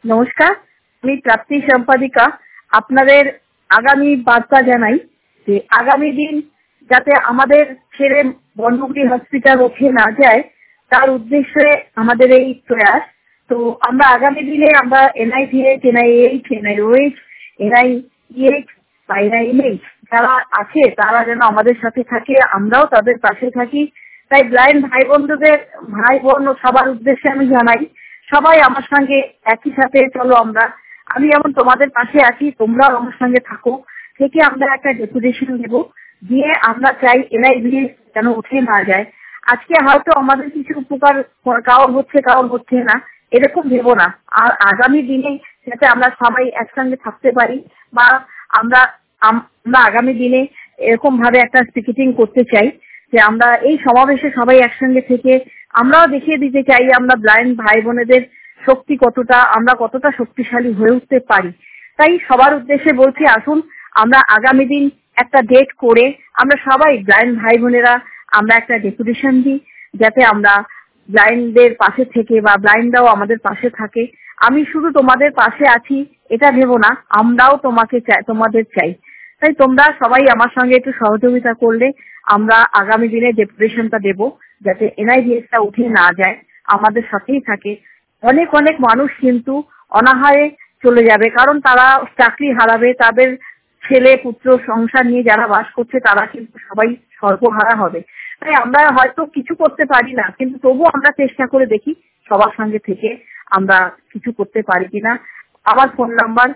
নমস্কার, আমি প্রাপ্তি সম্পাদিকা। আপনাদের আগামী বার্তা জানাই যে আগামী দিন যাতে আমাদের ছেড়ে বর্ণগুড়ি হসপিটাল উঠে না যায়, তার উদ্দেশ্যে আমাদের এই প্রয়াস। তো আমরা আগামী দিনে আমরা NIVH, NIH, NIOH, NIEH বা NIMH যারা আছে তারা যেন আমাদের সাথে থাকে, আমরাও তাদের পাশে থাকি। তাই ব্লাইন্ড ভাই বোন সবার উদ্দেশ্যে আমি জানাই, সবাই আমার সঙ্গে একই সাথে চলো। আমি যেমন তোমাদের পাশে আছি, তোমরাও আমার সঙ্গে থাকো। থেকে আমরা একটা ডেপুটেশন দেব, দিয়ে আমরা চাই NIVH যেন উঠে না যায়। আজকে হয়তো আমাদের কিছু উপকার কারোর হচ্ছে না, এরকম ভেবো না। আর আগামী দিনে যাতে আমরা সবাই একসঙ্গে থাকতে পারি, বা আমরা আগামী দিনে এরকম ভাবে একটা পিকেটিং করতে চাই যে আমরা এই সমাবেশে সবাই একসঙ্গে থেকে আমরাও দেখিয়ে দিতে চাই আমরা ব্লাইন্ড ভাই বোনেদের শক্তি কতটা, আমরা কতটা শক্তিশালী হয়ে উঠতে পারি। তাই সবার উদ্দেশ্যে বলছি, আসুন আমরা আগামী দিন একটা ডেট করে আমরা সবাই ব্লাইন্ড ভাই বোনেরা আমরা একটা ডেপুটেশন দিই, যাতে আমরা ব্লাইন্ডদের পাশে থেকে বা ব্লাইন্ডরাও আমাদের পাশে থাকে। আমি শুধু তোমাদের পাশে আছি এটা ভেবো না, আমরাও তোমাদের চাই। তাই তোমরা সবাই আমার সঙ্গে একটু সহযোগিতা করলে আমরা আগামী দিনে ডেপুটেশনটা দেব, যাতে NIVHটা উঠে না যায়, আমাদের সাথেই থাকে। অনেক অনেক মানুষ কিন্তু অনাহারে চলে যাবে, কারণ তারা চাকরি হারাবে, তাদের ছেলে পুত্র সংসার নিয়ে যারা বাস করছে তারা কিন্তু সবাই সর্বহারা হবে। তাই আমরা হয়তো কিছু করতে পারি না, কিন্তু তবুও আমরা চেষ্টা করে দেখি সবার সঙ্গে থেকে আমরা কিছু করতে পারি কিনা। আমার ফোন নাম্বার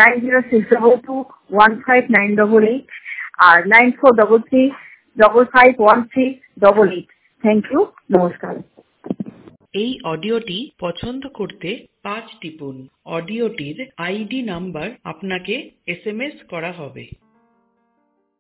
9062215988 আর 9433551388। থ্যাংক ইউ, নমস্কার। এই অডিওটি পছন্দ করতে 5 টিপুন। অডিওটির ID নাম্বার আপনাকে SMS করা হবে।